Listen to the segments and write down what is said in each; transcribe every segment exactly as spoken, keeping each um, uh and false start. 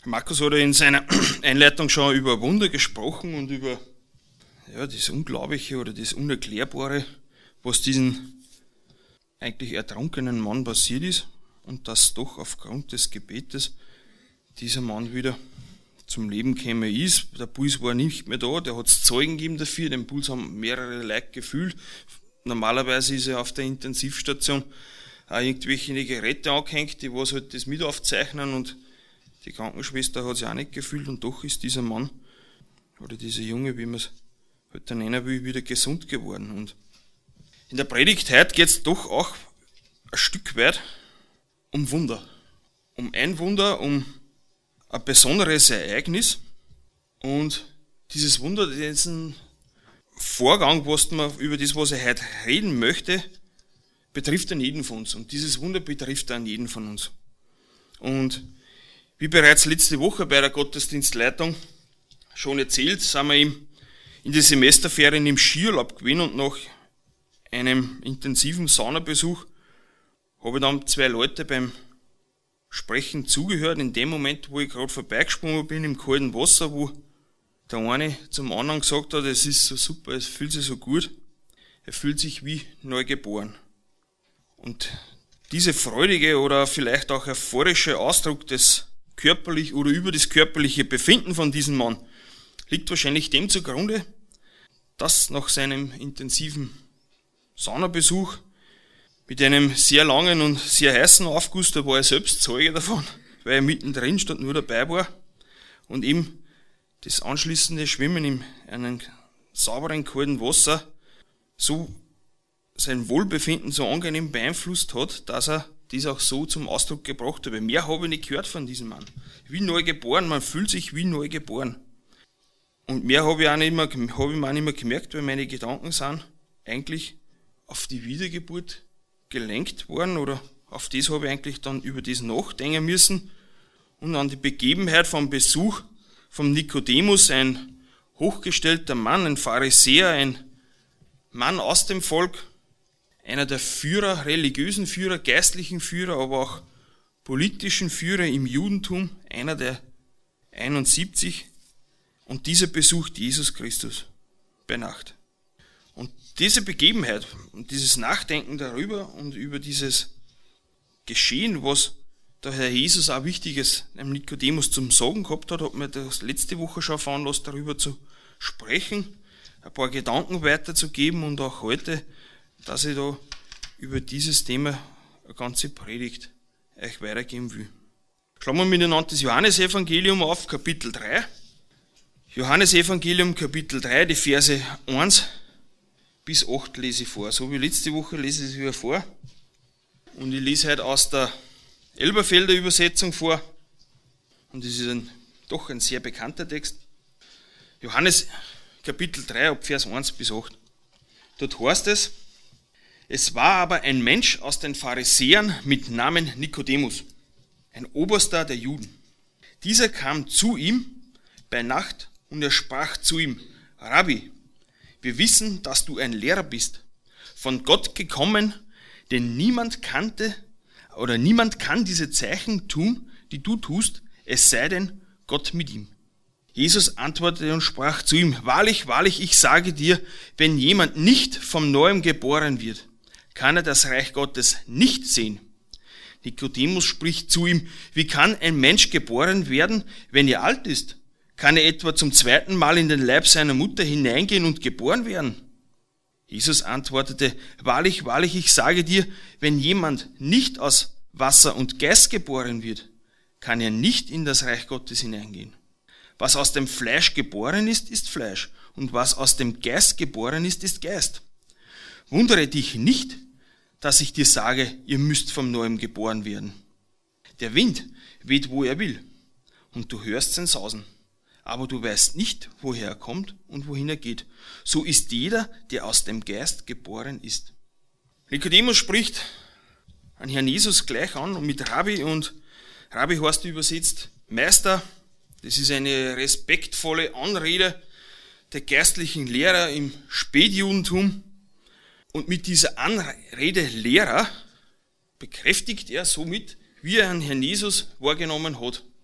Markus hat ja in seiner Einleitung schon über Wunder gesprochen und über ja, das Unglaubliche oder das Unerklärbare, was diesen eigentlich ertrunkenen Mann passiert ist und dass doch aufgrund des Gebetes dieser Mann wieder zum Leben gekommen ist. Der Puls war nicht mehr da, der hat es Zeugen gegeben dafür, den Puls haben mehrere Leute gefühlt. Normalerweise ist er auf der Intensivstation auch irgendwelche Geräte angehängt, die was halt das mit aufzeichnen und die Krankenschwester hat sich auch nicht gefühlt und doch ist dieser Mann oder dieser Junge, wie man es halt dann nennen will, wieder gesund geworden. Und in der Predigt heute geht es doch auch ein Stück weit um Wunder. Um ein Wunder, um ein besonderes Ereignis und dieses Wunder, diesen Vorgang, was man über das, was ich heute reden möchte, betrifft an jeden von uns. Und dieses Wunder betrifft an jeden von uns. Und wie bereits letzte Woche bei der Gottesdienstleitung schon erzählt, sind wir in den Semesterferien im Skiurlaub gewesen und nach einem intensiven Saunabesuch habe ich dann zwei Leute beim Sprechen zugehört. In dem Moment, wo ich gerade vorbeigesprungen bin im kalten Wasser, wo der eine zum anderen gesagt hat, es ist so super, es fühlt sich so gut, er fühlt sich wie neugeboren. Und diese freudige oder vielleicht auch euphorische Ausdruck des körperlich oder über das körperliche Befinden von diesem Mann liegt wahrscheinlich dem zugrunde, dass nach seinem intensiven Saunabesuch mit einem sehr langen und sehr heißen Aufguss, da war er selbst Zeuge davon, weil er mittendrin stand, nur dabei war, und ihm das anschließende Schwimmen in einem sauberen, kalten Wasser so sein Wohlbefinden so angenehm beeinflusst hat, dass er das auch so zum Ausdruck gebracht hat. Mehr habe ich nicht gehört von diesem Mann. Wie neu geboren, man fühlt sich wie neu geboren. Und mehr habe ich auch nicht mehr, habe ich mir auch nicht mehr gemerkt, weil meine Gedanken sind eigentlich auf die Wiedergeburt gelenkt worden, oder auf das habe ich eigentlich dann über das nachdenken müssen und an die Begebenheit vom Besuch von Nikodemus, ein hochgestellter Mann, ein Pharisäer, ein Mann aus dem Volk, einer der Führer, religiösen Führer, geistlichen Führer, aber auch politischen Führer im Judentum, einer der einundsiebzig, und dieser besucht Jesus Christus bei Nacht. Und diese Begebenheit und dieses Nachdenken darüber und über dieses Geschehen, was der Herr Jesus auch Wichtiges dem Nikodemus zum Sagen gehabt hat, hat mir das letzte Woche schon veranlasst, darüber zu sprechen, ein paar Gedanken weiterzugeben und auch heute, dass ich da über dieses Thema eine ganze Predigt euch weitergeben will. Schlagen wir miteinander das Johannesevangelium auf, Kapitel drei. Johannesevangelium, Kapitel drei, die Verse eins bis acht lese ich vor. So wie letzte Woche lese ich es wieder vor. Und ich lese heute aus der Elberfelder Übersetzung vor. Und das ist ein, doch ein sehr bekannter Text. Johannes Kapitel drei, ab Vers eins bis acht. Dort heißt es: Es war aber ein Mensch aus den Pharisäern mit Namen Nikodemus, ein Oberster der Juden. Dieser kam zu ihm bei Nacht und er sprach zu ihm: Rabbi, wir wissen, dass du ein Lehrer bist, von Gott gekommen, denn niemand kannte oder niemand kann diese Zeichen tun, die du tust, es sei denn Gott mit ihm. Jesus antwortete und sprach zu ihm: Wahrlich, wahrlich, ich sage dir, wenn jemand nicht vom Neuem geboren wird, kann er das Reich Gottes nicht sehen. Nikodemus spricht zu ihm: Wie kann ein Mensch geboren werden, wenn er alt ist? Kann er etwa zum zweiten Mal in den Leib seiner Mutter hineingehen und geboren werden? Jesus antwortete: Wahrlich, wahrlich, ich sage dir, wenn jemand nicht aus Wasser und Geist geboren wird, kann er nicht in das Reich Gottes hineingehen. Was aus dem Fleisch geboren ist, ist Fleisch, und was aus dem Geist geboren ist, ist Geist. Wundere dich nicht, dass ich dir sage, ihr müsst vom Neuem geboren werden. Der Wind weht, wo er will, und du hörst sein Sausen, aber du weißt nicht, woher er kommt und wohin er geht. So ist jeder, der aus dem Geist geboren ist. Nikodemus spricht an Herrn Jesus gleich an und mit Rabbi, und Rabbi heißt übersetzt Meister. Das ist eine respektvolle Anrede der geistlichen Lehrer im Spätjudentum. Und mit dieser Anrede Lehrer bekräftigt er somit, wie er Herrn Jesus wahrgenommen hat.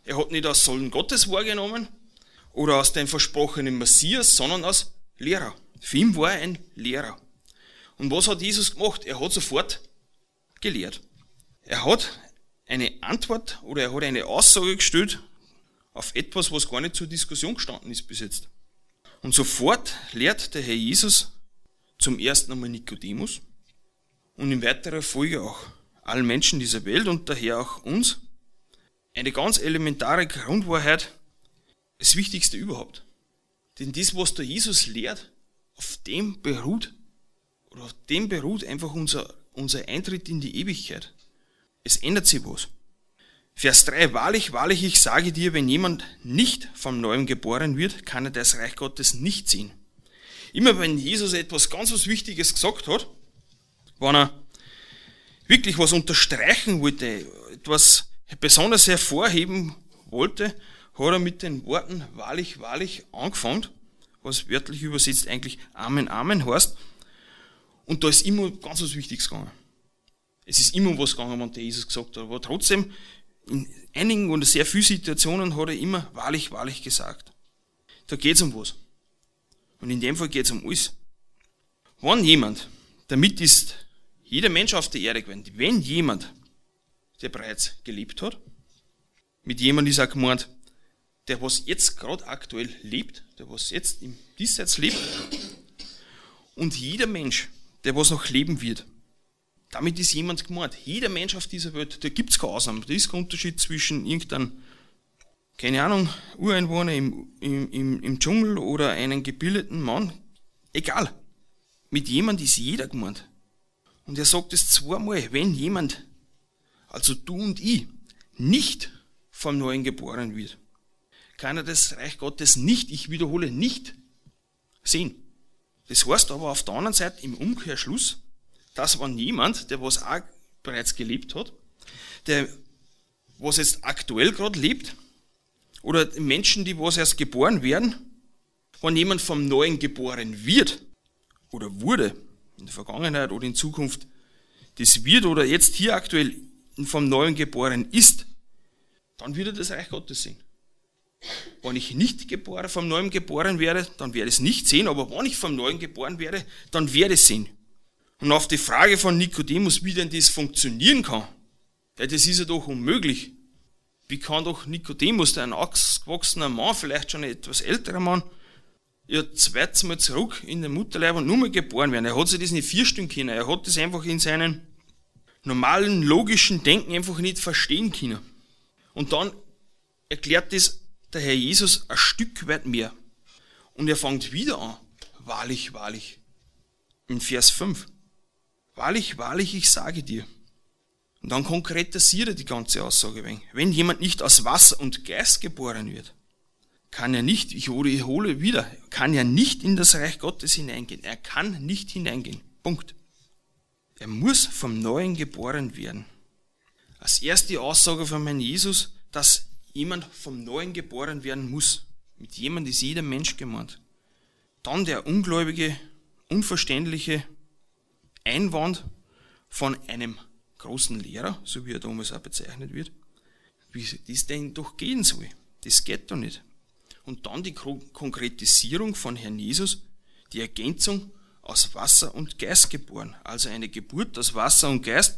Er hat nicht als Sohn Gottes wahrgenommen oder als den versprochenen Messias, sondern als Lehrer. Für ihn war er ein Lehrer. Und was hat Jesus gemacht? Er hat sofort gelehrt. Er hat eine Antwort oder er hat eine Aussage gestellt auf etwas, was gar nicht zur Diskussion gestanden ist bis jetzt. Und sofort lehrt der Herr Jesus zum ersten einmal Nikodemus und in weiterer Folge auch allen Menschen dieser Welt und daher auch uns eine ganz elementare Grundwahrheit, das Wichtigste überhaupt. Denn das, was der Jesus lehrt, auf dem beruht, oder auf dem beruht einfach unser, unser Eintritt in die Ewigkeit. Es ändert sich was. Vers drei, wahrlich, wahrlich, ich sage dir, wenn jemand nicht vom Neuem geboren wird, kann er das Reich Gottes nicht sehen. Immer wenn Jesus etwas ganz was Wichtiges gesagt hat, wenn er wirklich was unterstreichen wollte, etwas besonders hervorheben wollte, hat er mit den Worten wahrlich, wahrlich angefangen, was wörtlich übersetzt eigentlich Amen, Amen heißt. Und da ist immer ganz was Wichtiges gegangen. Es ist immer was gegangen, wenn der Jesus gesagt hat. Aber trotzdem, in einigen oder sehr vielen Situationen hat er immer wahrlich, wahrlich gesagt. Da geht es um was. Und in dem Fall geht es um alles. Wenn jemand, damit ist jeder Mensch auf der Erde gewesen, wenn jemand, der bereits gelebt hat, mit jemandem ist auch gemeint, der was jetzt gerade aktuell lebt, der was jetzt im Diesseits lebt, und jeder Mensch, der was noch leben wird, damit ist jemand gemeint. Jeder Mensch auf dieser Welt, da gibt es keine Ausnahme. Da ist kein Unterschied zwischen irgendeinem, keine Ahnung, Ureinwohner im, im, im, im Dschungel oder einem gebildeten Mann. Egal. Mit jemand ist jeder gemeint. Und er sagt es zweimal, wenn jemand, also du und ich, nicht vom Neuen geboren wird, kann er das Reich Gottes nicht, ich wiederhole, nicht sehen. Das heißt aber auf der anderen Seite im Umkehrschluss, dass wenn jemand, der was auch bereits gelebt hat, der was jetzt aktuell gerade lebt, oder Menschen, die was erst geboren werden, wenn jemand vom Neuen geboren wird oder wurde, in der Vergangenheit oder in Zukunft, das wird oder jetzt hier aktuell vom Neuen geboren ist, dann wird er das Reich Gottes sehen. Wenn ich nicht geboren, vom Neuen geboren werde, dann werde ich es nicht sehen, aber wenn ich vom Neuen geboren werde, dann werde ich es sehen. Und auf die Frage von Nikodemus, wie denn das funktionieren kann, ja, das ist ja doch unmöglich. Wie kann doch Nikodemus, der ein ausgewachsener Mann, vielleicht schon ein etwas älterer Mann, ja zweites Mal zurück in den Mutterleib und nur mal geboren werden? Er hat sich das nicht vier Stunden können. Er hat das einfach in seinem normalen, logischen Denken einfach nicht verstehen können. Und dann erklärt das der Herr Jesus ein Stück weit mehr. Und er fängt wieder an. Wahrlich, wahrlich. In Vers fünf. Wahrlich, wahrlich, ich sage dir. Und dann konkretisiert er die ganze Aussage ein wenig. Wenn jemand nicht aus Wasser und Geist geboren wird, kann er nicht, ich hole wieder, kann er nicht in das Reich Gottes hineingehen. Er kann nicht hineingehen. Punkt. Er muss vom Neuen geboren werden. Als erste Aussage von Herrn Jesus, dass jemand vom Neuen geboren werden muss. Mit jemand ist jeder Mensch gemeint. Dann der ungläubige, unverständliche Einwand von einem großen Lehrer, so wie er damals auch bezeichnet wird, wie das denn doch gehen soll. Das geht doch nicht. Und dann die Konkretisierung von Herrn Jesus, die Ergänzung aus Wasser und Geist geboren. Also eine Geburt aus Wasser und Geist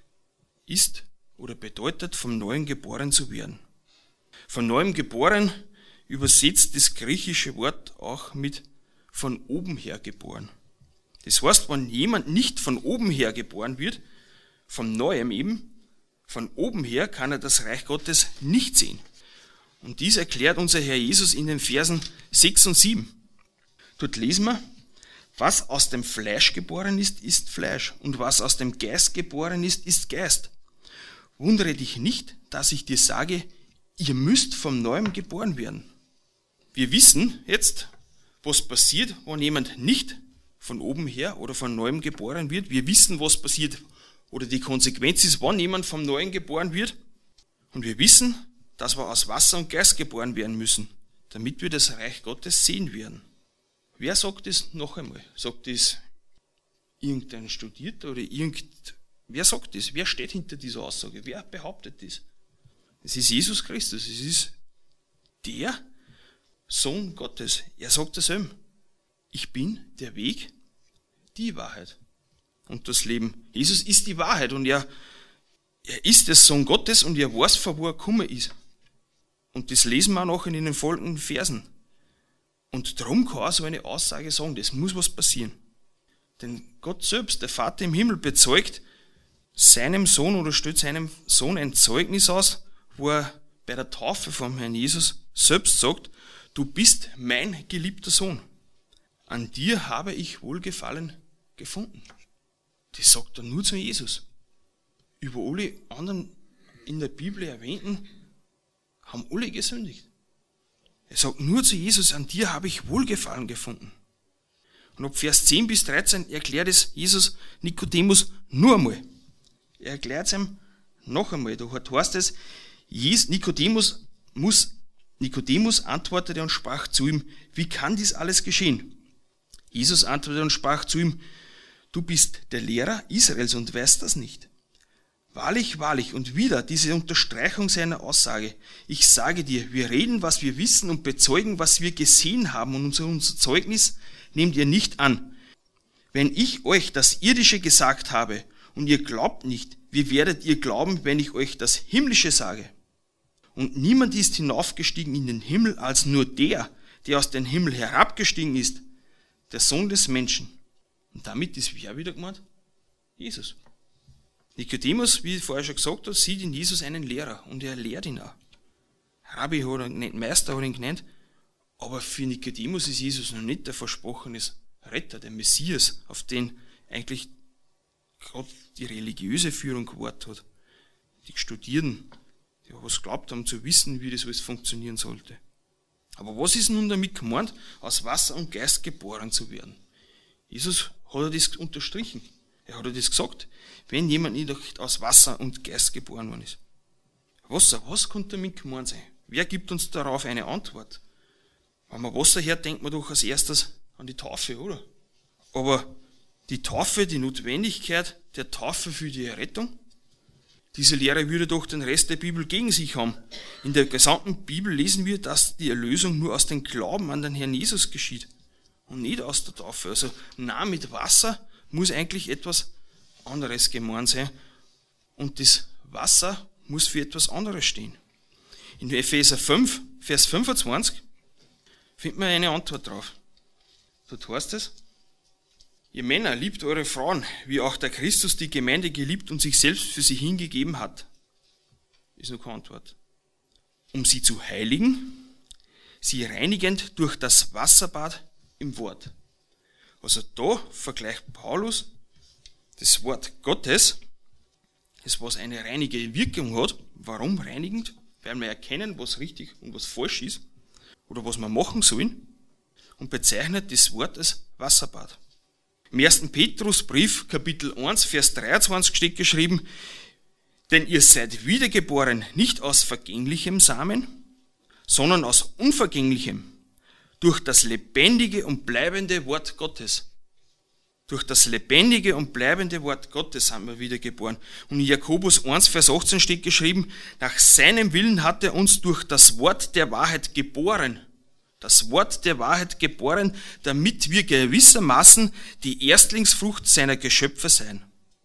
ist oder bedeutet, vom Neuen geboren zu werden. Von Neuem geboren übersetzt das griechische Wort auch mit von oben her geboren. Das heißt, wenn jemand nicht von oben her geboren wird, von Neuem eben, von oben her kann er das Reich Gottes nicht sehen. Und dies erklärt unser Herr Jesus in den Versen sechs und sieben. Dort lesen wir, was aus dem Fleisch geboren ist, ist Fleisch, und was aus dem Geist geboren ist, ist Geist. Wundere dich nicht, dass ich dir sage, ihr müsst vom Neuem geboren werden. Wir wissen jetzt, was passiert, wenn jemand nicht von oben her oder von Neuem geboren wird. Wir wissen, was passiert oder die Konsequenz ist, wenn jemand vom Neuen geboren wird. Und wir wissen, dass wir aus Wasser und Geist geboren werden müssen, damit wir das Reich Gottes sehen werden. Wer sagt das noch einmal? Sagt das irgendein Studierter oder irgend... Wer sagt das? Wer steht hinter dieser Aussage? Wer behauptet das? Es ist Jesus Christus, es ist der Sohn Gottes. Er sagt es ihm. Ich bin der Weg, die Wahrheit und das Leben. Jesus ist die Wahrheit und er, er ist der Sohn Gottes und er weiß, von wo er gekommen ist. Und das lesen wir auch noch in den folgenden Versen. Und darum kann er so eine Aussage sagen, das muss was passieren. Denn Gott selbst, der Vater im Himmel, bezeugt seinem Sohn oder stellt seinem Sohn ein Zeugnis aus, wo er bei der Taufe vom Herrn Jesus selbst sagt, du bist mein geliebter Sohn. An dir habe ich Wohlgefallen gefunden. Das sagt er nur zu Jesus. Über alle anderen in der Bibel erwähnten haben alle gesündigt. Er sagt nur zu Jesus, an dir habe ich Wohlgefallen gefunden. Und ab Vers zehn bis dreizehn erklärt es Jesus Nikodemus nur einmal. Er erklärt es ihm noch einmal. Da heißt es, Nikodemus, muss, Nikodemus antwortete und sprach zu ihm, wie kann dies alles geschehen? Jesus antwortete und sprach zu ihm, du bist der Lehrer Israels und weißt das nicht. Wahrlich, wahrlich, und wieder diese Unterstreichung seiner Aussage. Ich sage dir, wir reden, was wir wissen und bezeugen, was wir gesehen haben und unser, unser Zeugnis nehmt ihr nicht an. Wenn ich euch das Irdische gesagt habe und ihr glaubt nicht, wie werdet ihr glauben, wenn ich euch das Himmlische sage? Und niemand ist hinaufgestiegen in den Himmel als nur der, der aus dem Himmel herabgestiegen ist, der Sohn des Menschen. Und damit ist wer wieder gemeint? Jesus. Nikodemus, wie ich vorher schon gesagt habe, sieht in Jesus einen Lehrer und er lehrt ihn auch. Rabbi hat ihn genannt, Meister hat ihn genannt, aber für Nikodemus ist Jesus noch nicht der versprochene Retter, der Messias, auf den eigentlich gerade die religiöse Führung gewartet hat. Die Studierten, die was glaubt haben zu wissen, wie das alles funktionieren sollte. Aber was ist nun damit gemeint, aus Wasser und Geist geboren zu werden? Jesus hat er das unterstrichen. Er hat er das gesagt, wenn jemand nicht aus Wasser und Geist geboren worden ist. Wasser, was könnte damit gemeint sein? Wer gibt uns darauf eine Antwort? Wenn man Wasser hört, denkt man doch als erstes an die Taufe, oder? Aber die Taufe, die Notwendigkeit der Taufe für die Errettung, diese Lehre würde doch den Rest der Bibel gegen sich haben. In der gesamten Bibel lesen wir, dass die Erlösung nur aus dem Glauben an den Herrn Jesus geschieht und nicht aus der Taufe. Also nah mit Wasser muss eigentlich etwas anderes gemeint sein und das Wasser muss für etwas anderes stehen. In Epheser fünf, Vers fünfundzwanzig findet man eine Antwort drauf. Dort heißt es, ihr Männer, liebt eure Frauen, wie auch der Christus die Gemeinde geliebt und sich selbst für sie hingegeben hat. Ist noch keine Antwort. Um sie zu heiligen, sie reinigend durch das Wasserbad im Wort. Also da vergleicht Paulus das Wort Gottes, das was eine reinige Wirkung hat. Warum reinigend? Weil wir erkennen, was richtig und was falsch ist oder was wir machen sollen und bezeichnet das Wort als Wasserbad. Im ersten Petrusbrief, Kapitel eins, Vers dreiundzwanzig steht geschrieben, denn ihr seid wiedergeboren, nicht aus vergänglichem Samen, sondern aus unvergänglichem, durch das lebendige und bleibende Wort Gottes. Durch das lebendige und bleibende Wort Gottes sind wir wiedergeboren. Und in Jakobus eins, Vers achtzehn steht geschrieben, nach seinem Willen hat er uns durch das Wort der Wahrheit geboren. Das Wort der Wahrheit geboren, damit wir gewissermaßen die Erstlingsfrucht seiner Geschöpfe seien.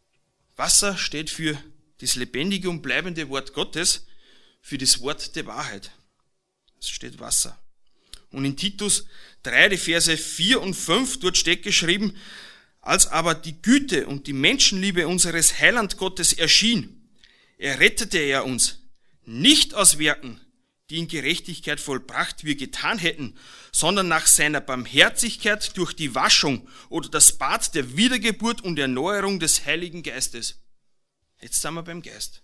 Wasser steht für das lebendige und bleibende Wort Gottes, für das Wort der Wahrheit. Es steht Wasser. Und in Titus drei, die Verse vier und fünf, dort steht geschrieben, als aber die Güte und die Menschenliebe unseres Heiland Gottes erschien, errettete er uns, nicht aus Werken, die in Gerechtigkeit vollbracht wir getan hätten, sondern nach seiner Barmherzigkeit durch die Waschung oder das Bad der Wiedergeburt und Erneuerung des Heiligen Geistes. Jetzt sind wir beim Geist.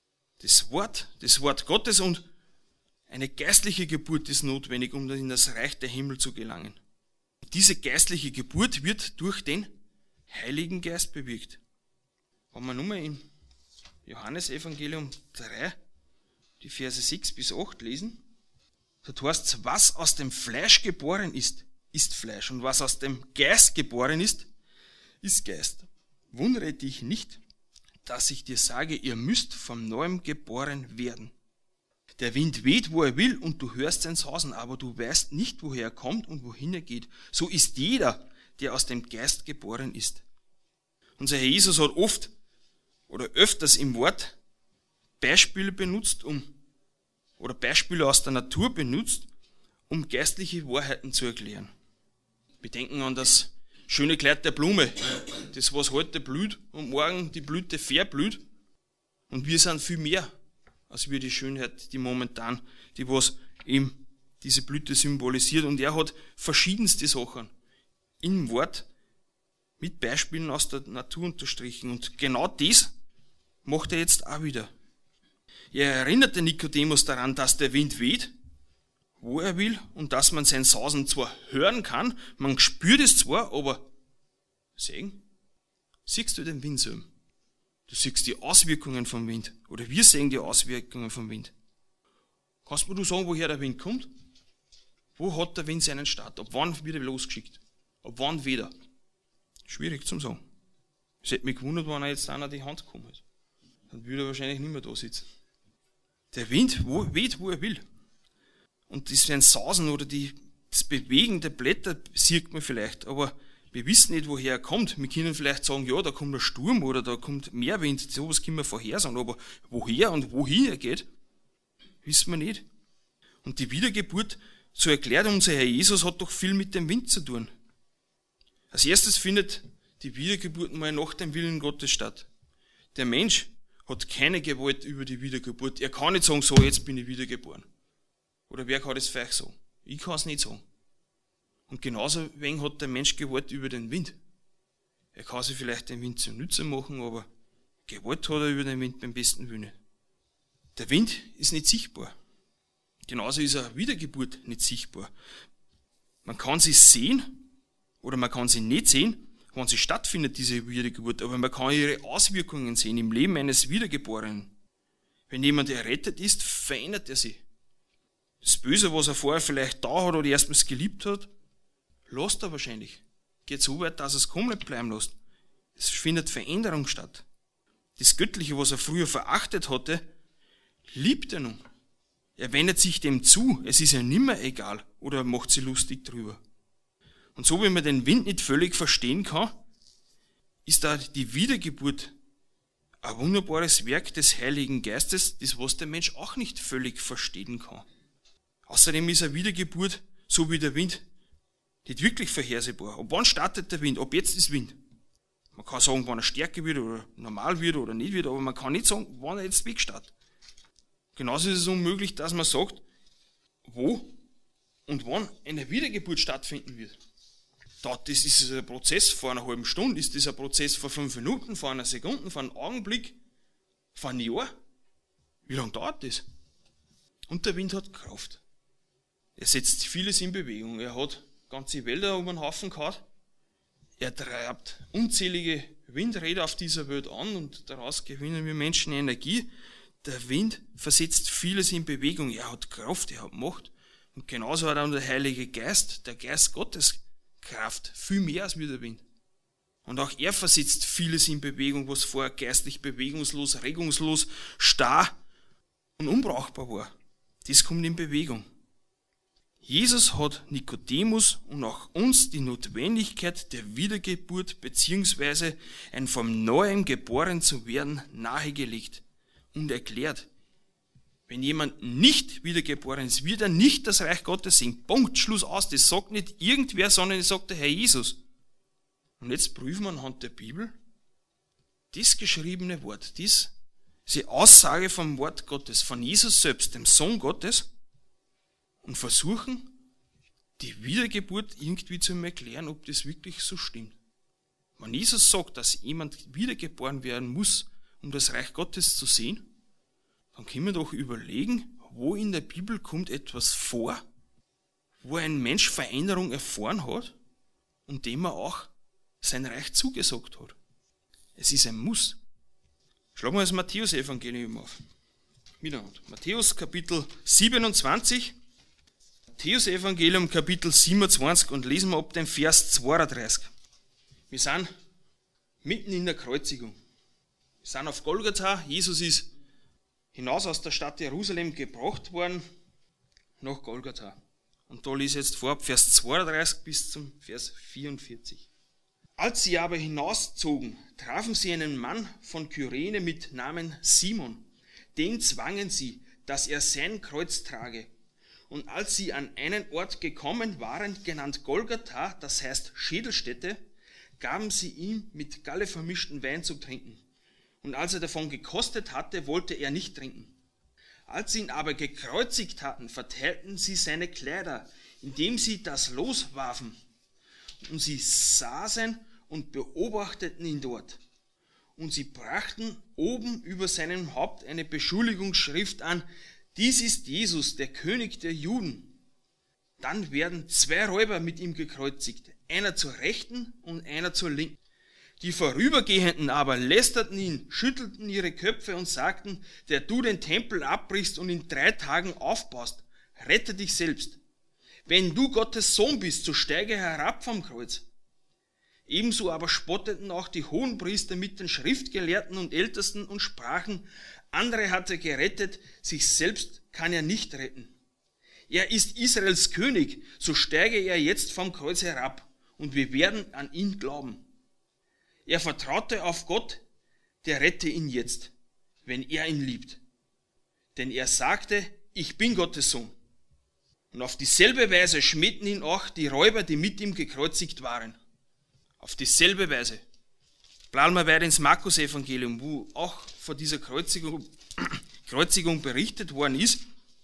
Das Wort, das Wort Gottes und eine geistliche Geburt ist notwendig, um in das Reich der Himmel zu gelangen. Diese geistliche Geburt wird durch den Heiligen Geist bewirkt. Wenn wir nun mal im Johannesevangelium drei, die Verse sechs bis acht lesen, dort heißt es, was aus dem Fleisch geboren ist, ist Fleisch, und was aus dem Geist geboren ist, ist Geist. Wundere dich nicht, dass ich dir sage, ihr müsst vom Neuem geboren werden. Der Wind weht, wo er will, und du hörst sein Sausen, aber du weißt nicht, woher er kommt und wohin er geht. So ist jeder, der aus dem Geist geboren ist. Unser Herr Jesus hat oft oder öfters im Wort Beispiele benutzt, um oder Beispiele aus der Natur benutzt, um geistliche Wahrheiten zu erklären. Wir denken an das schöne Kleid der Blume, das was heute blüht und morgen die Blüte verblüht. Und wir sind viel mehr als wir die Schönheit, die momentan, die was eben diese Blüte symbolisiert. Und er hat verschiedenste Sachen im Wort mit Beispielen aus der Natur unterstrichen. Und genau das macht er jetzt auch wieder. Er erinnert den Nikodemus daran, dass der Wind weht, wo er will, und dass man sein Sausen zwar hören kann, man spürt es zwar, aber sehen, siehst du den Wind so? Du siehst die Auswirkungen vom Wind. Oder wir sehen die Auswirkungen vom Wind. Kannst du sagen, woher der Wind kommt? Wo hat der Wind seinen Start? Ab wann wird er losgeschickt? Ab wann weht er? Schwierig zum sagen. Es hätte mich gewundert, wenn er jetzt an die Hand gekommen ist. Dann würde er wahrscheinlich nicht mehr da sitzen. Der Wind wo, weht, wo er will. Und das ein Sausen oder die, das Bewegen der Blätter sieht man vielleicht, aber wir wissen nicht, woher er kommt. Wir können vielleicht sagen, ja, da kommt ein Sturm oder da kommt mehr Wind, sowas können wir vorhersagen, aber woher und wohin er geht, wissen wir nicht. Und die Wiedergeburt, so erklärt unser Herr Jesus, hat doch viel mit dem Wind zu tun. Als erstes findet die Wiedergeburt mal nach dem Willen Gottes statt. Der Mensch hat keine Gewalt über die Wiedergeburt. Er kann nicht sagen, so, jetzt bin ich wiedergeboren. Oder wer kann das für euch sagen? Ich kann es nicht sagen. Und genauso wenig hat der Mensch Gewalt über den Wind. Er kann sich vielleicht den Wind zunutze machen, aber Gewalt hat er über den Wind beim besten Willen. Der Wind ist nicht sichtbar. Genauso ist eine Wiedergeburt nicht sichtbar. Man kann sie sehen oder man kann sie nicht sehen, wann sie stattfindet, diese Wiedergeburt, aber man kann ihre Auswirkungen sehen im Leben eines Wiedergeborenen. Wenn jemand errettet ist, verändert er sich. Das Böse, was er vorher vielleicht da hat oder erstmals geliebt hat, lässt er wahrscheinlich. Geht so weit, dass er es komplett bleiben lässt. Es findet Veränderung statt. Das Göttliche, was er früher verachtet hatte, liebt er nun. Er wendet sich dem zu. Es ist ja nimmer egal oder macht sie lustig drüber. Und so wie man den Wind nicht völlig verstehen kann, ist da die Wiedergeburt ein wunderbares Werk des Heiligen Geistes, das was der Mensch auch nicht völlig verstehen kann. Außerdem ist eine Wiedergeburt, so wie der Wind, nicht wirklich vorhersehbar. Ab wann startet der Wind? Ab jetzt ist Wind. Man kann sagen, wann er stärker wird oder normal wird oder nicht wird, aber man kann nicht sagen, wann er jetzt wegstartet. Genauso ist es unmöglich, dass man sagt, wo und wann eine Wiedergeburt stattfinden wird. Das ist ein Prozess vor einer halben Stunde, ist das ein Prozess vor fünf Minuten, vor einer Sekunde, vor einem Augenblick, vor einem Jahr? Wie lange dauert das? Und der Wind hat Kraft. Er setzt vieles in Bewegung. Er hat ganze Wälder um den Haufen gehauen. Er treibt unzählige Windräder auf dieser Welt an und daraus gewinnen wir Menschen Energie. Der Wind versetzt vieles in Bewegung. Er hat Kraft, er hat Macht. Und genauso hat auch der Heilige Geist, der Geist Gottes, Kraft. Viel mehr als wie der Wind. Und auch er versetzt vieles in Bewegung, was vorher geistlich bewegungslos, regungslos, starr und unbrauchbar war. Das kommt in Bewegung. Jesus hat Nikodemus und auch uns die Notwendigkeit der Wiedergeburt bzw. ein vom Neuem geboren zu werden nahegelegt und erklärt. Wenn jemand nicht wiedergeboren ist, wird er nicht das Reich Gottes sehen. Punkt, Schluss aus. Das sagt nicht irgendwer, sondern das sagt der Herr Jesus. Und jetzt prüfen wir anhand der Bibel das geschriebene Wort, dies, diese Aussage vom Wort Gottes, von Jesus selbst, dem Sohn Gottes, und versuchen, die Wiedergeburt irgendwie zu erklären, ob das wirklich so stimmt. Wenn Jesus sagt, dass jemand wiedergeboren werden muss, um das Reich Gottes zu sehen, dann können wir doch überlegen, wo in der Bibel kommt etwas vor, wo ein Mensch Veränderung erfahren hat und dem er auch sein Reich zugesagt hat. Es ist ein Muss. Schlagen wir das Matthäus-Evangelium auf. Miteinander. Matthäus Kapitel siebenundzwanzig. Matthäus-Evangelium Kapitel siebenundzwanzig und lesen wir ab dem Vers zweiunddreißig. Wir sind mitten in der Kreuzigung. Wir sind auf Golgatha. Jesus ist hinaus aus der Stadt Jerusalem gebracht worden nach Golgatha. Und da lese ich jetzt vor, Vers zweiunddreißig bis zum Vers vierundvierzig. Als sie aber hinauszogen, trafen sie einen Mann von Kyrene mit Namen Simon. Den zwangen sie, dass er sein Kreuz trage. Und als sie an einen Ort gekommen waren, genannt Golgatha, das heißt Schädelstätte, gaben sie ihm mit Galle vermischten Wein zu trinken. Und als er davon gekostet hatte, wollte er nicht trinken. Als sie ihn aber gekreuzigt hatten, verteilten sie seine Kleider, indem sie das Los warfen. Und sie saßen und beobachteten ihn dort. Und sie brachten oben über seinem Haupt eine Beschuldigungsschrift an: Dies ist Jesus, der König der Juden. Dann werden zwei Räuber mit ihm gekreuzigt, einer zur Rechten und einer zur Linken. Die Vorübergehenden aber lästerten ihn, schüttelten ihre Köpfe und sagten: Der du den Tempel abbrichst und in drei Tagen aufbaust, rette dich selbst. Wenn du Gottes Sohn bist, so steige herab vom Kreuz. Ebenso aber spotteten auch die Hohenpriester mit den Schriftgelehrten und Ältesten und sprachen: Andere hat er gerettet, sich selbst kann er nicht retten. Er ist Israels König, so steige er jetzt vom Kreuz herab, und wir werden an ihn glauben. Er vertraute auf Gott, der rette ihn jetzt, wenn er ihn liebt. Denn er sagte: Ich bin Gottes Sohn. Und auf dieselbe Weise schmähten ihn auch die Räuber, die mit ihm gekreuzigt waren. Auf dieselbe Weise. Bleiben wir weiter ins Markus-Evangelium, wo auch von dieser Kreuzigung, Kreuzigung berichtet worden ist.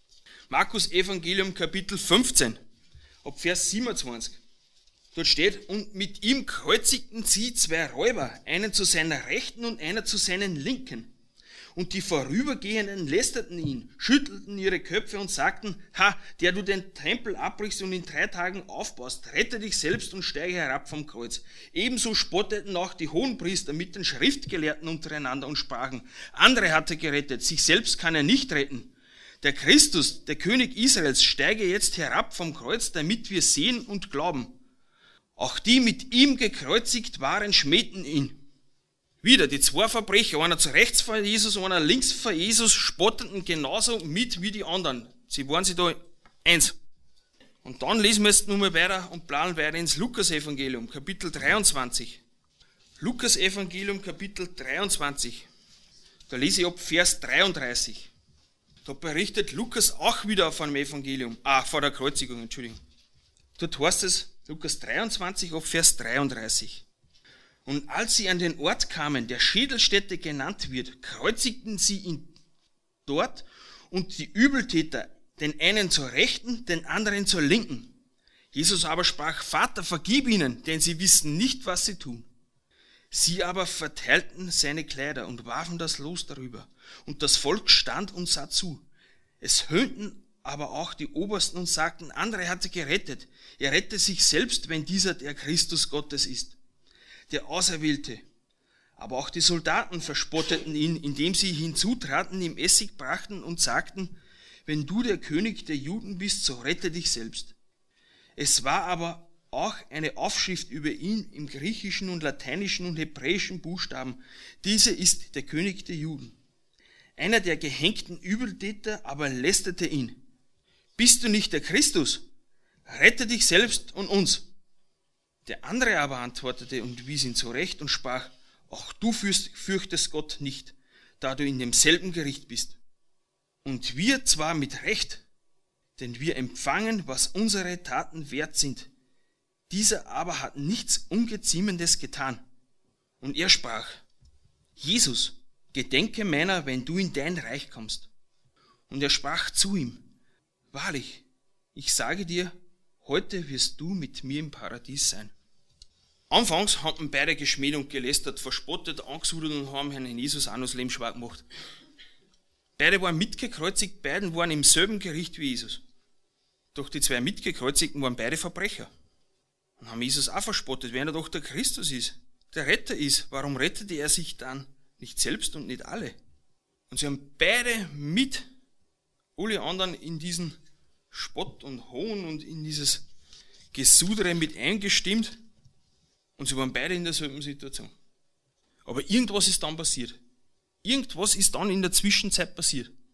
Markus-Evangelium Kapitel fünfzehn, ab Vers siebenundzwanzig. Dort steht: Und mit ihm kreuzigten sie zwei Räuber, einen zu seiner Rechten und einer zu seinen Linken. Und die Vorübergehenden lästerten ihn, schüttelten ihre Köpfe und sagten: Ha, der du den Tempel abbrichst und in drei Tagen aufbaust, rette dich selbst und steige herab vom Kreuz. Ebenso spotteten auch die Hohenpriester mit den Schriftgelehrten untereinander und sprachen: Andere hat er gerettet, sich selbst kann er nicht retten. Der Christus, der König Israels, steige jetzt herab vom Kreuz, damit wir sehen und glauben. Auch die mit ihm gekreuzigt waren, schmähten ihn. Wieder die zwei Verbrecher, einer zu rechts von Jesus, einer links von Jesus, spotteten genauso mit wie die anderen. Sie waren sich da eins. Und dann lesen wir jetzt nun mal weiter und planen weiter ins Lukas-Evangelium, Kapitel dreiundzwanzig. Lukas-Evangelium, Kapitel dreiundzwanzig. Da lese ich ab Vers dreiunddreißig. Da berichtet Lukas auch wieder von dem Evangelium, ah, von der Kreuzigung, Entschuldigung. Dort heißt es, Lukas dreiundzwanzig, ab Vers dreiunddreißig. Und als sie an den Ort kamen, der Schädelstätte genannt wird, kreuzigten sie ihn dort und die Übeltäter, den einen zur Rechten, den anderen zur Linken. Jesus aber sprach: Vater, vergib ihnen, denn sie wissen nicht, was sie tun. Sie aber verteilten seine Kleider und warfen das Los darüber. Und das Volk stand und sah zu. Es höhnten aber auch die Obersten und sagten: Andere hat er gerettet. Er rette sich selbst, wenn dieser der Christus Gottes ist, der Auserwählte. Aber auch die Soldaten verspotteten ihn, indem sie hinzutraten, ihm Essig brachten und sagten: Wenn du der König der Juden bist, so rette dich selbst. Es war aber auch eine Aufschrift über ihn im griechischen und lateinischen und hebräischen Buchstaben: Diese ist der König der Juden. Einer der gehängten Übeltäter aber lästerte ihn: Bist du nicht der Christus? Rette dich selbst und uns. Der andere aber antwortete und wies ihn zurecht und sprach: Auch du fürchtest Gott nicht, da du in demselben Gericht bist. Und wir zwar mit Recht, denn wir empfangen, was unsere Taten wert sind. Dieser aber hat nichts Ungeziemendes getan. Und er sprach: Jesus, gedenke meiner, wenn du in dein Reich kommst. Und er sprach zu ihm: Wahrlich, ich sage dir, heute wirst du mit mir im Paradies sein. Anfangs hatten beide geschmäht und gelästert, verspottet, angesudelt und haben Herrn Jesus auch noch das Leben schwer gemacht. Beide waren mitgekreuzigt, beiden waren im selben Gericht wie Jesus. Doch die zwei Mitgekreuzigten waren beide Verbrecher und haben Jesus auch verspottet, wenn er doch der Christus ist, der Retter ist. Warum rettete er sich dann nicht selbst und nicht alle? Und sie haben beide mit alle anderen in diesen Spott und Hohn und in dieses Gesudere mit eingestimmt, und sie waren beide in derselben Situation. Aber irgendwas ist dann passiert. Irgendwas ist dann in der Zwischenzeit passiert.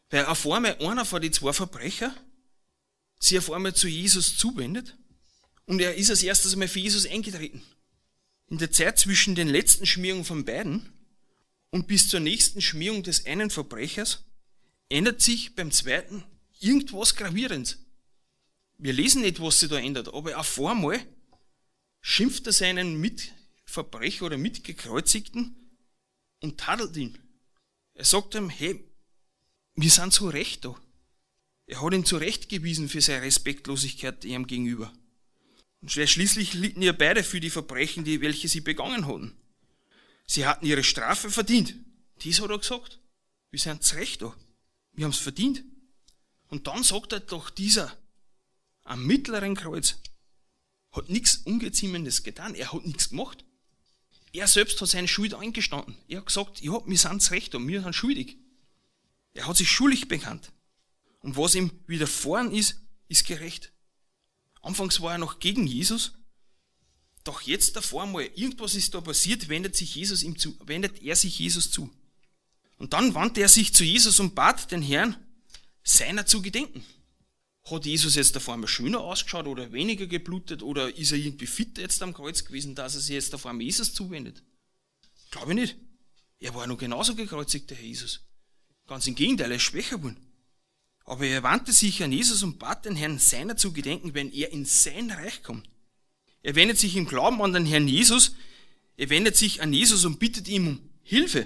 Weil auf einmal einer von den zwei Verbrechern sich auf einmal zu Jesus zuwendet und er ist als erstes einmal für Jesus eingetreten. In der Zeit zwischen den letzten Schmierungen von beiden und bis zur nächsten Schmierung des einen Verbrechers ändert sich beim zweiten irgendwas Gravierendes. Wir lesen nicht, was sich da ändert, aber auf einmal schimpft er seinen Mitverbrecher oder Mitgekreuzigten und tadelt ihn. Er sagt ihm, hey, wir sind zu Recht da. Er hat ihn zurechtgewiesen für seine Respektlosigkeit ihm gegenüber. Und schließlich litten ja beide für die Verbrechen, die welche sie begangen hatten. Sie hatten ihre Strafe verdient. Dies hat er gesagt. Wir sind zu Recht da. Wir haben es verdient. Und dann sagt er doch dieser am mittleren Kreuz hat nichts Ungeziemendes getan. Er hat nichts gemacht. Er selbst hat seine Schuld eingestanden. Er hat gesagt, ja, wir sind zu Recht da, wir sind schuldig. Er hat sich schuldig bekannt. Und was ihm widerfahren ist, ist gerecht. Anfangs war er noch gegen Jesus, doch jetzt davor mal, irgendwas ist da passiert, wendet, sich Jesus ihm zu, wendet er sich Jesus zu. Und dann wandte er sich zu Jesus und bat den Herrn, seiner zu gedenken. Hat Jesus jetzt davor mal schöner ausgeschaut oder weniger geblutet oder ist er irgendwie fitter jetzt am Kreuz gewesen, dass er sich jetzt davor mal Jesus zuwendet? Glaube ich nicht. Er war noch genauso gekreuzigt, der Herr Jesus. Ganz im Gegenteil, er ist schwächer geworden. Aber er wandte sich an Jesus und bat den Herrn, seiner zu gedenken, wenn er in sein Reich kommt. Er wendet sich im Glauben an den Herrn Jesus, er wendet sich an Jesus und bittet ihm um Hilfe.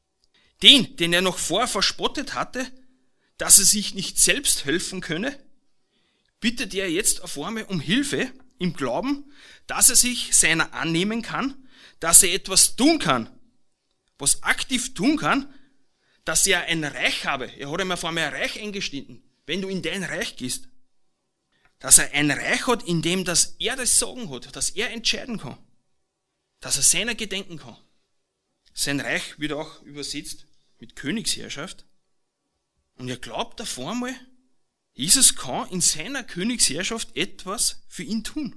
Den, den er noch vorher verspottet hatte, dass er sich nicht selbst helfen könne, bittet er jetzt auf einmal um Hilfe im Glauben, dass er sich seiner annehmen kann, dass er etwas tun kann, was aktiv tun kann, dass er ein Reich habe. Er hat ihm auf einmal ein Reich eingestanden, wenn du in dein Reich gehst. Dass er ein Reich hat, in dem dass er das Sagen hat, dass er entscheiden kann, dass er seiner gedenken kann. Sein Reich wird auch übersetzt mit Königsherrschaft. Und er glaubt auf einmal, Jesus kann in seiner Königsherrschaft etwas für ihn tun.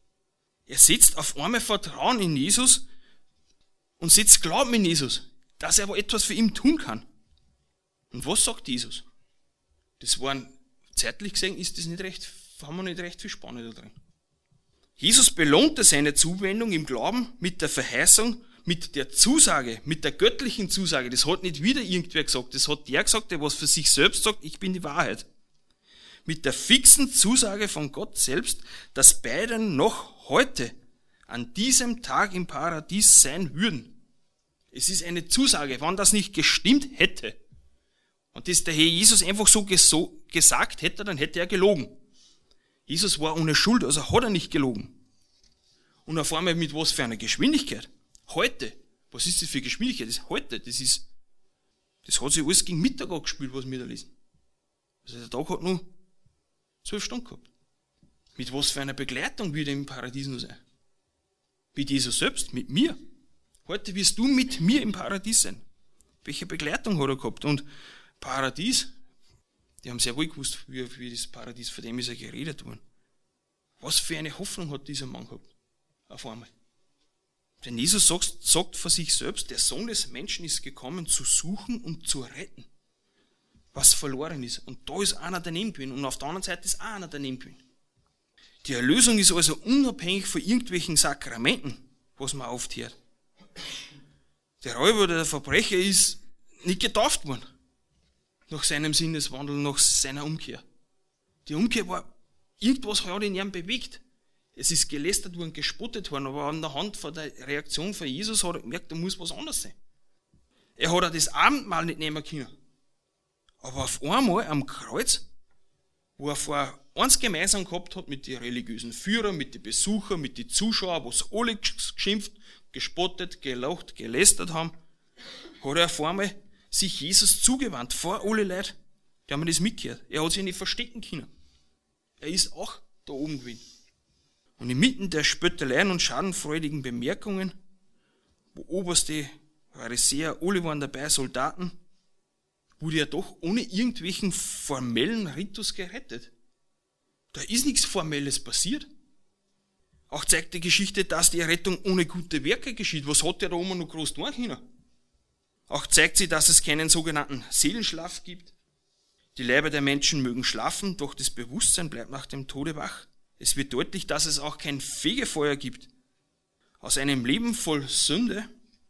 Er setzt auf einmal Vertrauen in Jesus und setzt Glauben in Jesus, dass er aber etwas für ihn tun kann. Und was sagt Jesus? Das waren, zeitlich gesehen, ist das nicht recht, haben wir nicht recht viel Spannung da drin. Jesus belohnte seine Zuwendung im Glauben mit der Verheißung, mit der Zusage, mit der göttlichen Zusage. Das hat nicht wieder irgendwer gesagt, das hat der gesagt, der was für sich selbst sagt, ich bin die Wahrheit. Mit der fixen Zusage von Gott selbst, dass beide noch heute an diesem Tag im Paradies sein würden. Es ist eine Zusage, wenn das nicht gestimmt hätte und das der Herr Jesus einfach so gesagt hätte, dann hätte er gelogen. Jesus war ohne Schuld, also hat er nicht gelogen. Und auf einmal mit was für einer Geschwindigkeit? Heute. Was ist das für Geschwindigkeit? Das ist heute. Das ist, das hat sich alles gegen Mittag angespielt, was wir da lesen. Also der Tag hat nur zwölf Stunden gehabt. Mit was für einer Begleitung wird er im Paradies noch sein? Mit Jesus selbst, mit mir. Heute wirst du mit mir im Paradies sein. Welche Begleitung hat er gehabt? Und Paradies, die haben sehr wohl gewusst, wie, wie das Paradies, von dem ist er geredet worden. Was für eine Hoffnung hat dieser Mann gehabt? Auf einmal. Denn Jesus sagt, sagt von sich selbst, der Sohn des Menschen ist gekommen, zu suchen und zu retten, was verloren ist. Und da ist einer daneben gewesen und auf der anderen Seite ist auch einer daneben gewesen. Die Erlösung ist also unabhängig von irgendwelchen Sakramenten, was man oft hört. Der Räuber oder der Verbrecher ist nicht getauft worden. Nach seinem Sinneswandel, nach seiner Umkehr. Die Umkehr war, irgendwas hat in ihm bewegt. Es ist gelästert worden, gespottet worden, aber an der Hand von der Reaktion von Jesus hat er gemerkt, da muss was anderes sein. Er hat auch das Abendmahl nicht nehmen können. Aber auf einmal am Kreuz, wo er vor eins gemeinsam gehabt hat mit den religiösen Führern, mit den Besuchern, mit den Zuschauern, wo es alle geschimpft, gespottet, gelacht, gelästert haben, hat er auf einmal sich Jesus zugewandt, vor alle Leute. Die haben das mitgehört. Er hat sich nicht verstecken können. Er ist auch da oben gewesen. Und inmitten der Spötteleien und schadenfreudigen Bemerkungen, wo Oberste, Pharisäer, alle waren dabei, Soldaten, wurde er doch ohne irgendwelchen formellen Ritus gerettet. Da ist nichts Formelles passiert. Auch zeigt die Geschichte, dass die Errettung ohne gute Werke geschieht. Was hat der da oben noch groß tun können? Auch zeigt sie, dass es keinen sogenannten Seelenschlaf gibt. Die Leiber der Menschen mögen schlafen, doch das Bewusstsein bleibt nach dem Tode wach. Es wird deutlich, dass es auch kein Fegefeuer gibt. Aus einem Leben voll Sünde,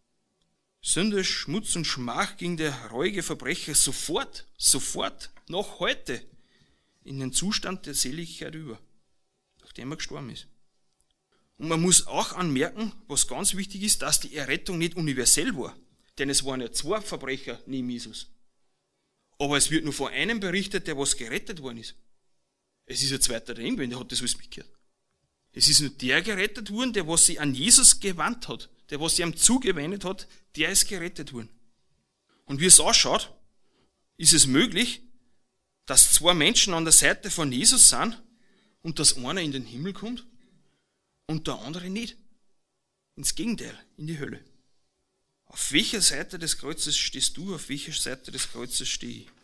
Sünde, Schmutz und Schmach ging der reuige Verbrecher sofort, sofort, noch heute in den Zustand der Seligkeit über, nachdem er gestorben ist. Und man muss auch anmerken, was ganz wichtig ist, dass die Errettung nicht universell war. Denn es waren ja zwei Verbrecher neben Jesus. Aber es wird nur von einem berichtet, der was gerettet worden ist. Es ist ein zweiter drin gewesen, der hat das alles mitgehört. Es ist nur der gerettet worden, der was sich an Jesus gewandt hat, der was sich ihm zugewendet hat, der ist gerettet worden. Und wie es ausschaut, ist es möglich, dass zwei Menschen an der Seite von Jesus sind und dass einer in den Himmel kommt und der andere nicht. Ins Gegenteil, in die Hölle. Auf welcher Seite des Kreuzes stehst du, auf welcher Seite des Kreuzes stehe ich?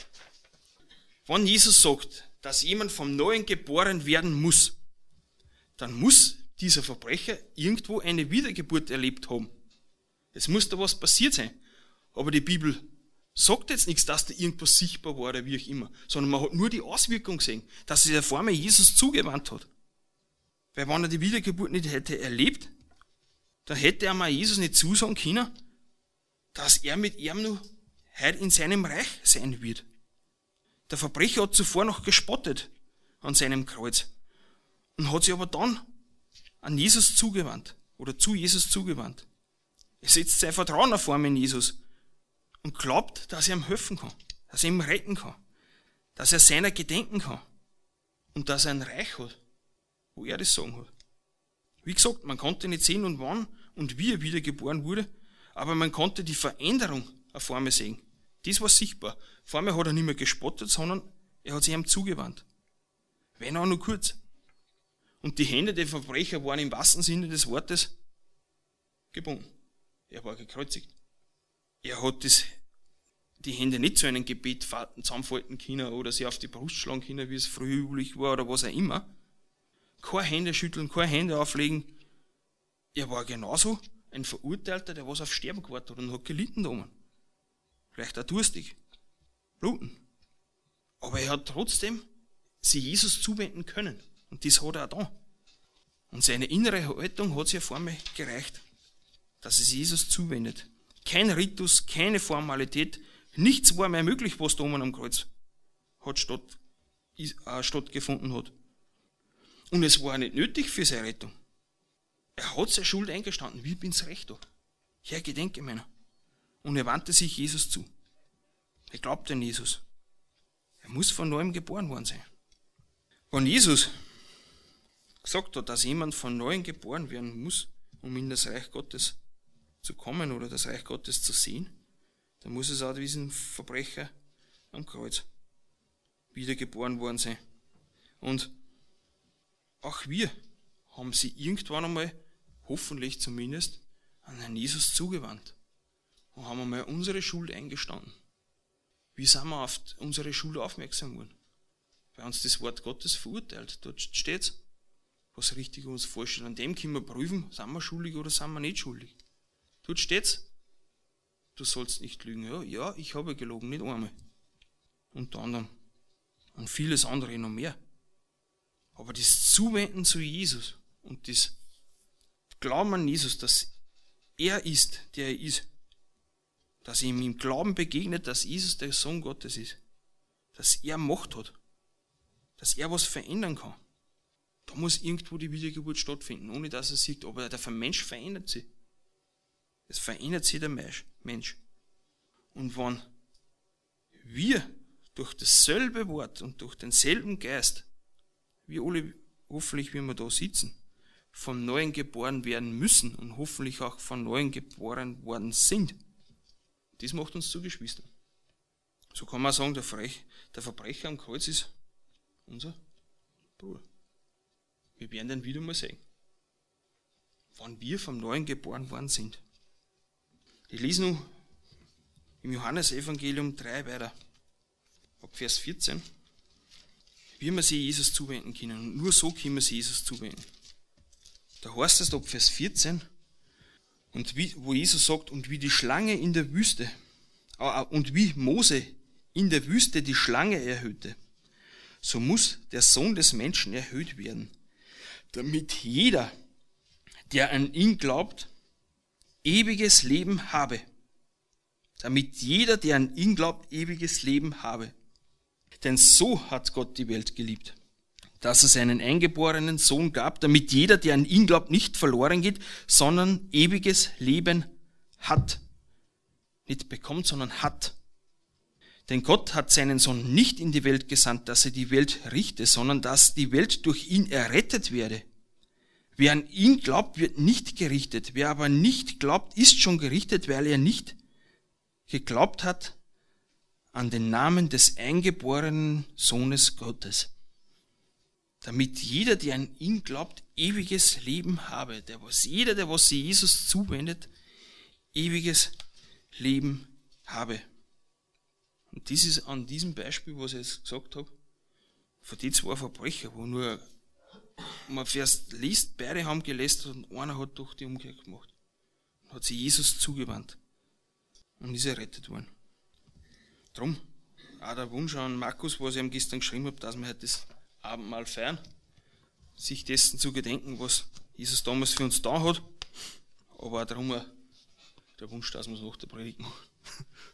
Wenn Jesus sagt, dass jemand vom Neuen geboren werden muss, dann muss dieser Verbrecher irgendwo eine Wiedergeburt erlebt haben. Es muss da was passiert sein. Aber die Bibel sagt jetzt nichts, dass da irgendwas sichtbar war oder wie auch immer, sondern man hat nur die Auswirkung gesehen, dass sich der Vorme Jesus zugewandt hat. Weil wenn er die Wiedergeburt nicht hätte erlebt, dann hätte er mal Jesus nicht zusagen können, dass er mit ihm noch heute in seinem Reich sein wird. Der Verbrecher hat zuvor noch gespottet an seinem Kreuz und hat sich aber dann an Jesus zugewandt oder zu Jesus zugewandt. Er setzt sein Vertrauen auf in Jesus und glaubt, dass er ihm helfen kann, dass er ihm retten kann, dass er seiner gedenken kann und dass er ein Reich hat, wo er das sagen hat. Wie gesagt, man konnte nicht sehen und wann und wie er wiedergeboren wurde, aber man konnte die Veränderung auf einmal sehen. Das war sichtbar. Vor einmal hat er nicht mehr gespottet, sondern er hat sich ihm zugewandt. Wenn auch nur kurz. Und die Hände der Verbrecher waren im wahrsten Sinne des Wortes gebunden. Er war gekreuzigt. Er hat das, die Hände nicht zu einem Gebet zusammenfalten können oder sie auf die Brust schlagen können, wie es früher üblich war oder was auch immer. Keine Hände schütteln, keine Hände auflegen. Er war genauso ein Verurteilter, der was auf Sterben gewartet hat und hat gelitten da oben. Vielleicht auch durstig, bluten. Aber er hat trotzdem sich Jesus zuwenden können. Und das hat er auch da. Und seine innere Haltung hat sich auf einmal gereicht, dass er sich Jesus zuwendet. Kein Ritus, keine Formalität, nichts war mehr möglich, was da oben am Kreuz hat statt, äh, stattgefunden hat. Und es war nicht nötig für seine Rettung. Er hat seine Schuld eingestanden. Wie bin's recht da? Herr, gedenke meiner. Und er wandte sich Jesus zu. Er glaubte an Jesus. Er muss von neuem geboren worden sein. Wenn Jesus gesagt hat, dass jemand von neuem geboren werden muss, um in das Reich Gottes zu kommen oder das Reich Gottes zu sehen, dann muss es auch diesen Verbrecher am Kreuz wiedergeboren worden sein. Und auch wir haben sie irgendwann einmal, hoffentlich zumindest, an Herrn Jesus zugewandt und haben einmal unsere Schuld eingestanden. Wie sind wir auf unsere Schuld aufmerksam geworden? Weil uns das Wort Gottes verurteilt. Dort steht was richtig und was falsch ist. An dem können wir prüfen, sind wir schuldig oder sind wir nicht schuldig. Dort steht's, du sollst nicht lügen. Ja, ja, ich habe gelogen, nicht einmal. Unter anderem. Und vieles andere noch mehr. Aber das Zuwenden zu Jesus und das Glauben an Jesus, dass er ist, der er ist, dass ihm im Glauben begegnet, dass Jesus der Sohn Gottes ist, dass er Macht hat, dass er was verändern kann. Da muss irgendwo die Wiedergeburt stattfinden, ohne dass er sieht, aber der Mensch verändert sich. Es verändert sich der Mensch. Und wenn wir durch dasselbe Wort und durch denselben Geist, wie alle hoffentlich, wie wir da sitzen, von Neuem geboren werden müssen und hoffentlich auch von Neuem geboren worden sind, das macht uns zu Geschwistern. So kann man sagen, der, Frech, der Verbrecher am Kreuz ist unser Bruder. Wir werden den wieder mal sehen, wann wir vom Neuen geboren worden sind. Ich lese nun im Johannesevangelium drei weiter, ab Vers vierzehn, wie wir sich Jesus zuwenden können. Und nur so können wir sich Jesus zuwenden. Da heißt es ab Vers vierzehn, und wie, wo Jesus sagt, und wie die Schlange in der Wüste, und wie Mose in der Wüste die Schlange erhöhte, so muss der Sohn des Menschen erhöht werden, damit jeder, der an ihn glaubt, ewiges Leben habe. Damit jeder, der an ihn glaubt, ewiges Leben habe. Denn so hat Gott die Welt geliebt, dass es einen eingeborenen Sohn gab, damit jeder, der an ihn glaubt, nicht verloren geht, sondern ewiges Leben hat. Nicht bekommt, sondern hat. Denn Gott hat seinen Sohn nicht in die Welt gesandt, dass er die Welt richte, sondern dass die Welt durch ihn errettet werde. Wer an ihn glaubt, wird nicht gerichtet. Wer aber nicht glaubt, ist schon gerichtet, weil er nicht geglaubt hat an den Namen des eingeborenen Sohnes Gottes. Damit jeder, der an ihn glaubt, ewiges Leben habe. Der, was, jeder, der was sich Jesus zuwendet, ewiges Leben habe. Und das ist an diesem Beispiel, was ich jetzt gesagt habe, von die zwei Verbrecher, wo nur man erst liest, beide haben gelästert und einer hat doch die Umkehr gemacht. Und hat sich Jesus zugewandt und ist errettet worden. Drum, auch der Wunsch an Markus, was ich ihm gestern geschrieben habe, dass wir heute das Abendmahl feiern, sich dessen zu gedenken, was Jesus damals für uns da hat, aber auch darum der Wunsch, dass wir es nach der Predigt machen.